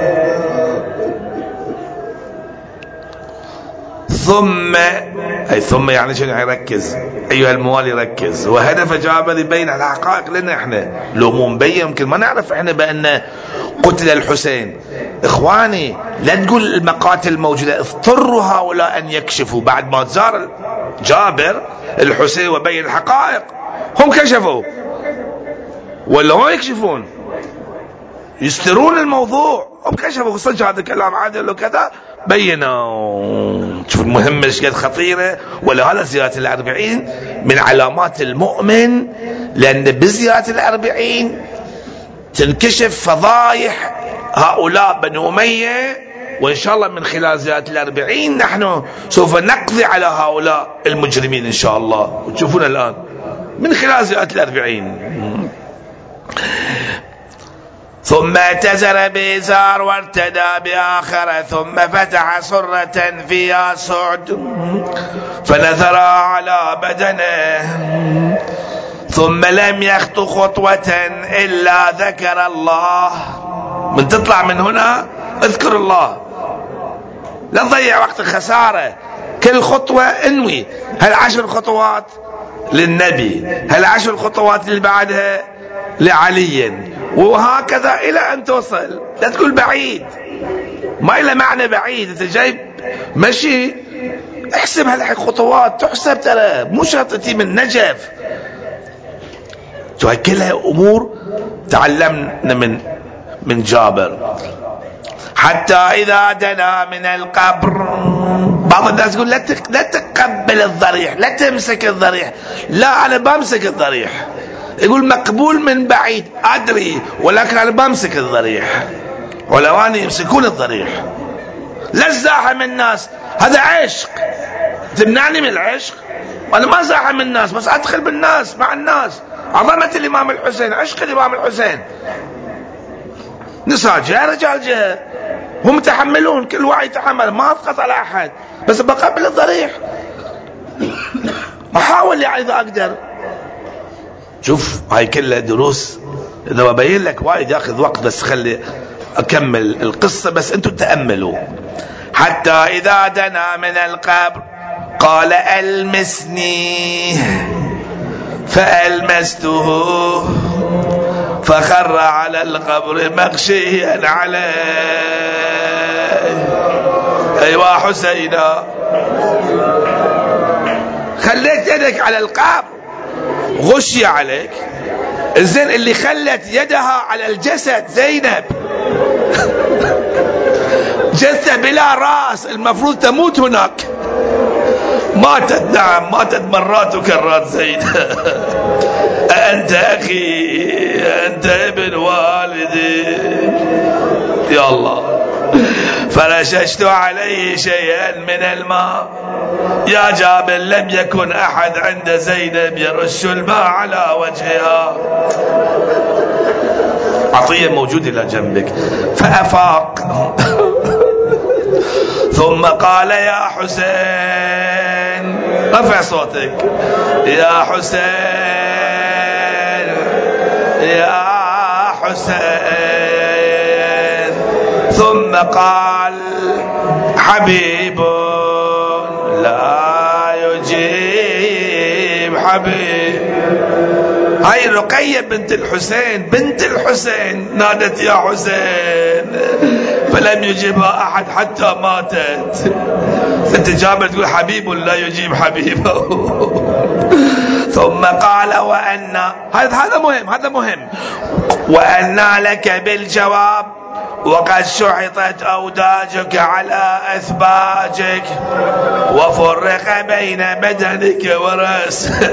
ثم أي ثم يعني شنو؟ يركز أيها الموالي ركز. وهدف جابر يبين على حقائق لنا احنا لو مو مبين يمكن ما نعرف احنا بأن قتل الحسين. اخواني لا تقول المقاتل الموجودة، اضطروا هؤلاء ان يكشفوا. بعد ما زار جابر الحسين وبين الحقائق هم كشفوا ولا هم يكشفون؟ يسترون الموضوع. هم كشفوا صدق هذا كلام عادل وكذا بينوا. شوف المهمة ايش قد خطيرة. ولهذا زيارة الأربعين من علامات المؤمن، لأن بزيارة الأربعين تنكشف فضايح هؤلاء بني أمية. وإن شاء الله من خلال زيارة الأربعين نحن سوف نقضي على هؤلاء المجرمين إن شاء الله. وتشوفون الآن من خلال زيارة الأربعين. ثم اعتزر بإزار وارتدى بآخر ثم فتح سرة فيها سعد فنثرها على بدنه. ثم لم يخط خطوة إلا ذكر الله. من تطلع من هنا اذكر الله، لا تضيع وقت الخسارة. كل خطوة انوي هالعشر خطوات للنبي، هالعشر خطوات اللي بعدها لعلي، وهكذا إلى أن توصل. لا تقول بعيد، ما إلى معنى بعيد. أنت جايب مشي احسب هالخطوات تحسب، ترى مو شرط تجي من نجف. شو هاي كلها امور تعلمنا من من جابر. حتى اذا دنا من القبر، بعض الناس يقول لا لا تقبل الضريح، لا تمسك الضريح. لا، انا بمسك الضريح. يقول مقبول من بعيد، ادري، ولكن انا بمسك الضريح. علماني يمسكون الضريح. لا ازاحم الناس، هذا عشق. تمنعني من العشق؟ وانا ما ازاحم الناس، بس ادخل بالناس مع الناس. عظمة الامام الحسين، عشق الامام الحسين. نساء جهة، رجال جهة، هم يتحملون، كل واحد يتحمل، ما اسقط على احد، بس بقبل الضريح. احاول يعني اذا اقدر. شوف هاي كلها دروس، اذا ببين لك وايد ياخذ وقت، بس خلي اكمل القصة بس انتم تأملوا. حتى اذا دنا من القبر قال المسني، فألمسته فخر على القبر مغشيا عليه. ايوا حسينا، خليت يدك على القبر غشي عليك. الزين اللي خلت يدها على الجسد زينب، جثة بلا رأس، المفروض تموت هناك، ماتت. نعم ماتت مرات وكرات زينب. أنت أخي، أنت ابن والدي، يا الله. فرششت عليه شيئا من الماء. يا جابر لم يكن أحد عند زينب يرش الماء على وجهها. عطية موجود إلى جنبك. فأفاق ثم قال يا حسين، رفع صوتك، يا حسين يا حسين. ثم قال حبيب لا يجيب حبيب. هاي رقية بنت الحسين، بنت الحسين نادت يا حسين، فلم يجيبها أحد حتى ماتت. أنت جابر تقول حبيب لا يجيب حبيبه. ثم قال وأن، هذا هذا مهم، هذا مهم. وأن لك بالجواب وقد شحطت أوداجك على أثباجك وفرق بين بدنك ورأسك.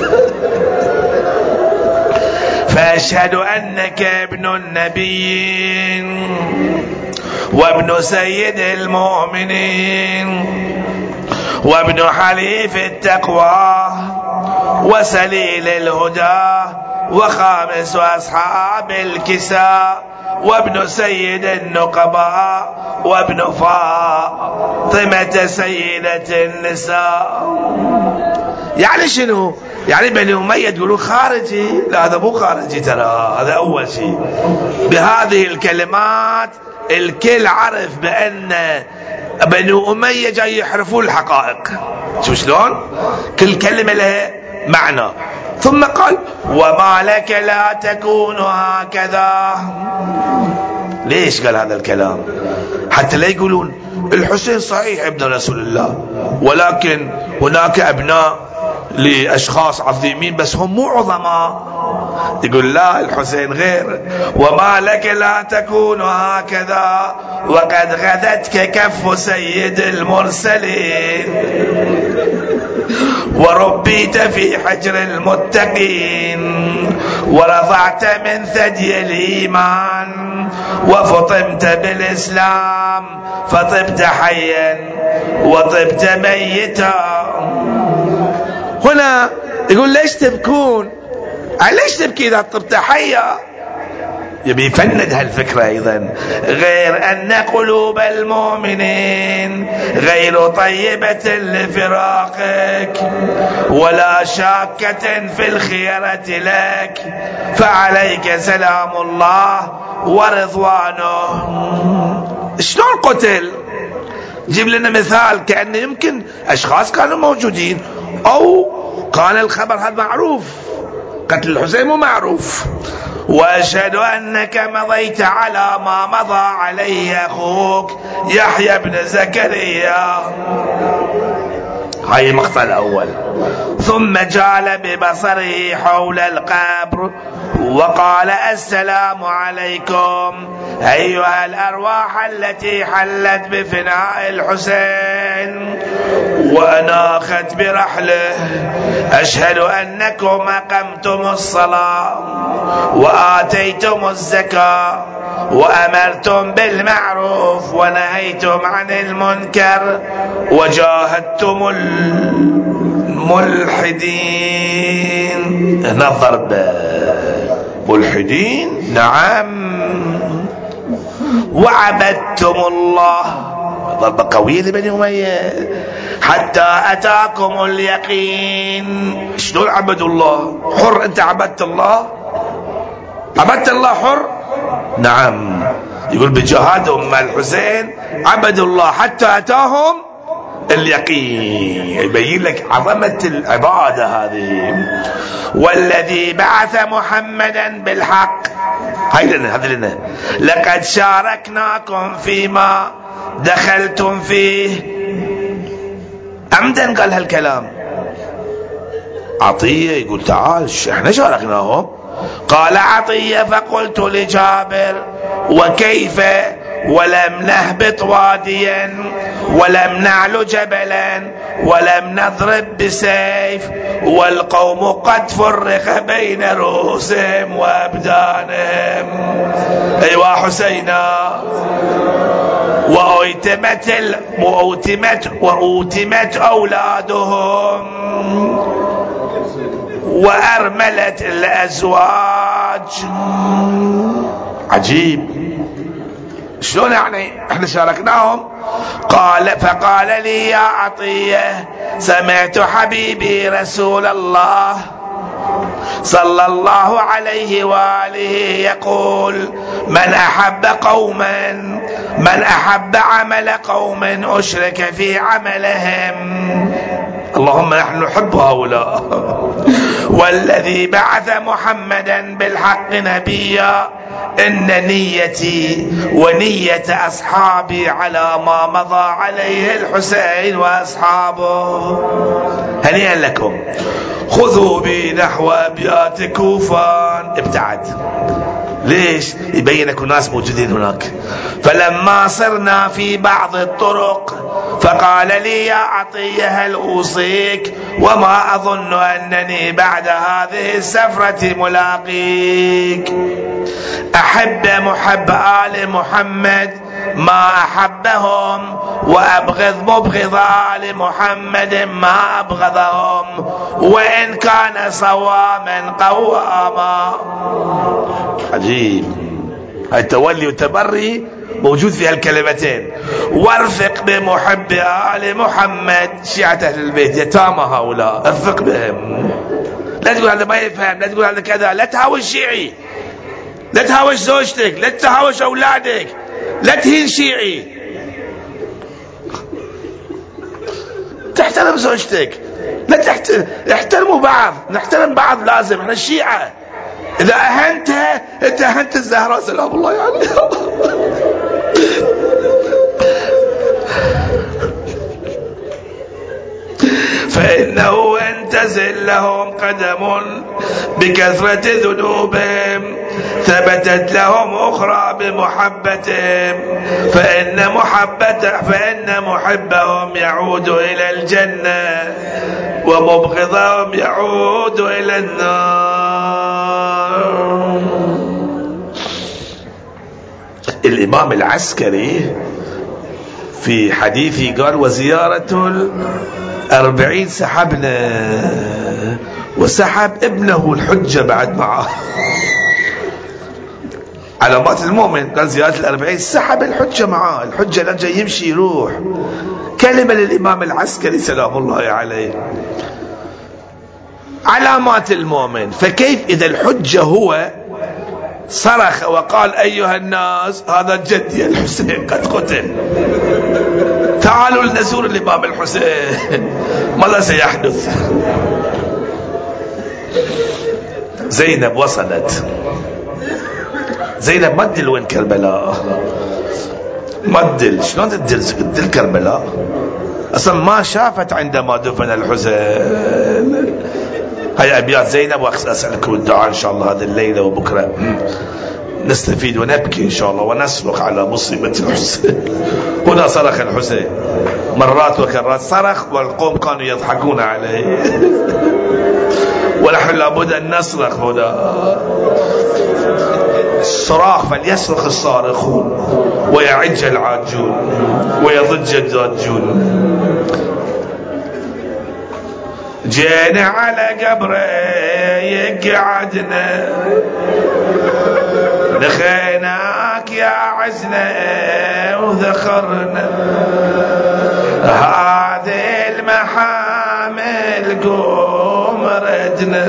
فأشهد أنك ابن النبي وابن سيد المؤمنين وابن حليف التقوى وسليل الهدى وخامس أصحاب الكساء وابن سيد النقباء وابن فاطمة سيدة النساء. يعني شنو؟ يعني بني أمية تقولون خارجي؟ لا، هذا مو خارجي، ترى هذا أول شيء. بهذه الكلمات الكل عرف بأن بني أمية جاي يحرفون الحقائق. شو شلون؟ كل كلمة لها معنى. ثم قال وما لك لا تكون هكذا. ليش قال هذا الكلام؟ حتى لا يقولون الحسين صحيح ابن رسول الله، ولكن هناك أبناء لأشخاص عظيمين بس هم مو عظماء. يقول لا، الحسين غير. وما لك لا تكون هكذا وقد غدتك كف سيد المرسلين وربيت في حجر المتقين ورضعت من ثدي الإيمان وفطمت بالإسلام فطبت حيا وطبت ميتا. هنا يقول ليش تبكون؟ ليش تبكي إذا طبت حيا؟ يبي يفند هالفكرة أيضا. غير أن قلوب المؤمنين غير طيبة لفراقك ولا شاكة في الخيرة لك، فعليك سلام الله ورضوانه. شلون قتل؟ جيب لنا مثال، كأنه يمكن أشخاص كانوا موجودين أو كان الخبر هذا معروف. قتل الحسين مو معروف. وأشهد أنك مضيت على ما مضى عليه أخوك يحيى بن زكريا. هاي المقطع الأول. ثم جال ببصره حول القبر وقال السلام عليكم أيها الأرواح التي حلت بفناء الحسين وأناخت برحله، أشهد أنكم أقمتم الصلاة وآتيتم الزكاة وأمرتم بالمعروف ونهيتم عن المنكر وجاهدتم الملحدين. هنا ضرب ملحدين، نعم، وعبدتم الله، ضربة قوية لبني أمية، حتى أتاكم اليقين. شلون عبدوا الله؟ حر أنت عبدت الله؟ عبدت الله حر؟ نعم. يقول بجهادهم مع الحسين عبدوا الله حتى أتاهم اليقين، يبين لك عظمة العبادة هذه. والذي بعث محمدا بالحق، هاي لنا هذا لنا، لقد شاركناكم فيما دخلتم فيه. عمدا قال هالكلام. عطية يقول تعال احنا شاركناهم. قال عطية فقلت لجابر وكيف ولم نهبط واديا ولم نعل جبلا ولم نضرب بسيف والقوم قد فرق بين رؤوسهم وابدانهم. ايوا حسينا، وأوتمت ال... وأوتمت وأوتمت أولادهم وأرملت الأزواج. عجيب، شلون يعني احنا شاركناهم؟ قال فقال لي يا عطية سمعت حبيبي رسول الله صلى الله عليه وآله يقول من أحب قوما من أحب عمل قوم أشرك في عملهم. اللهم نحن نحب هؤلاء. والذي بعث محمدا بالحق نبيا إن نيتي ونية أصحابي على ما مضى عليه الحسين وأصحابه. هنيئا لكم. خذوا بي نحو أبيات كوفان. ابتعد. ليش؟ يبين لكم ناس موجودين هناك. فلما صرنا في بعض الطرق فقال لي يا عطية هل أوصيك وما أظن أنني بعد هذه السفرة ملاقيك. أحب محب آل محمد ما أحبهم وأبغض مبغض آل محمد ما أبغضهم وإن كان صواما قواما. عجيب، هاي التولي والتبري موجود في هالكلمتين. وارفق بمحب آل محمد، شيعة أهل البيت يتامى هؤلاء، ارفق بهم. لا تقول هذا ما يفهم، لا تقول هذا كذا، لا تهاوش شيعي، لا تهاوش زوجتك، لا تهاوش أولادك، لا تهين شيعي. تحترم زوجتك، لا تحترم، احترموا بعض، نحترم بعض لازم، احنا الشيعة. إذا أهنتها أنت أهنت الزهراء سلام الله عليها. فإنه إن تزل لهم قدم بكثرة ذنوبهم ثبتت لهم أخرى بمحبتهم، فإن محبته فإن محبهم يعود إلى الجنة ومبغضهم يعود إلى النار. الإمام العسكري في حديثي قال وزيارة الأربعين سحبنا، وسحب ابنه الحجة بعد معه. علامات المؤمن قال زيارة الأربعين سحب الحجة معه، الحجة لن جاي يمشي يروح. كلمة للإمام العسكري سلام الله عليه. علامات المؤمن. فكيف إذا الحجة هو صرخ وقال أيها الناس هذا جدي الحسين قد قتل، تعالوا لنزور الإمام الحسين، ماذا سيحدث؟ زينب وصلت. زينب ما تدل وين كربلاء، ما تدل. شلون تدل؟ تدل كربلاء. أصلا ما شافت عندما دفن الحسين. هاي أبيات زينب، وأسألكم الدعاء إن شاء الله هذه الليلة وبكرة نستفيد ونبكي إن شاء الله ونسلك على مصيبة الحسين. هنا صرخ الحسين مرات وكرات، صرخ والقوم كانوا يضحكون عليه. ونحن لابد أن نصرخ هنا الصراخ، فليصرخ الصارخون ويعج العاجون ويضج الضاجون. جينا على قبره يقعدنا، دخيناك يا عزنا وذخرنا، هذه المحامل قوم ردنا،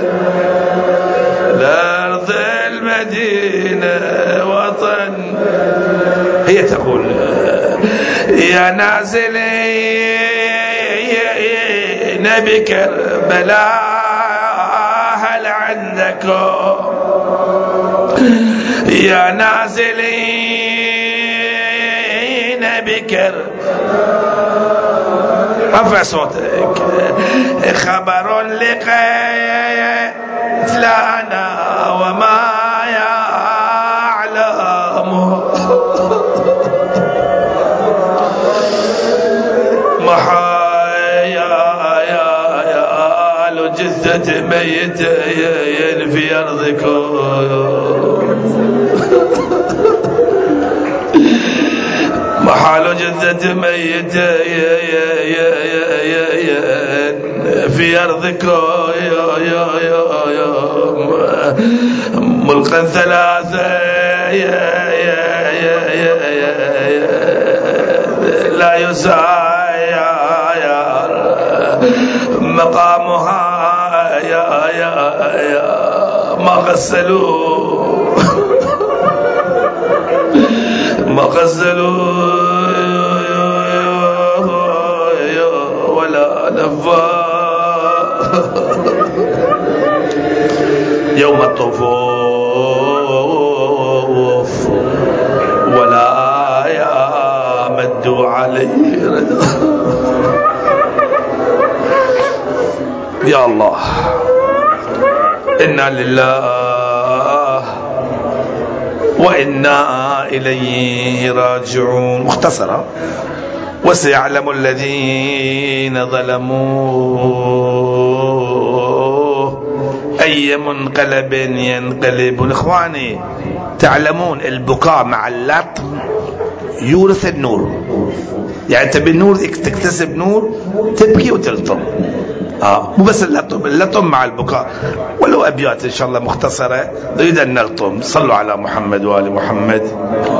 لأرض المدينة وطن. هي تقول يا نازلين بكربلاء هل عندكم، يا نازلين بكربلاء، رفع صوتك، خبر لقتلانا وما يعلم، محايا يا يا جثة ميتة في أرضكم، محال جثة ميتة في أرضكم، يا يا يا يا ملقا ثلاثة يا يا يا يا لا يساير مقامها، يا يا يا ما غسلوا ما غسلوا ولا نفا يوم الطفوف ولا يمدوا عليه ردا. يا الله إنا لله وإنا إليه راجعون. مختصرة. وسيعلم الذين ظلموا أي منقلب ينقلبون. إخواني تعلمون البكاء مع اللطم يورث النور، يعني تبي النور تكتسب نور تبكي وتلطم، آه مو بس اللطم، اللطم مع البكاء. ولو أبيات إن شاء الله مختصرة نريد أن نلطم. صلوا على محمد وآل محمد.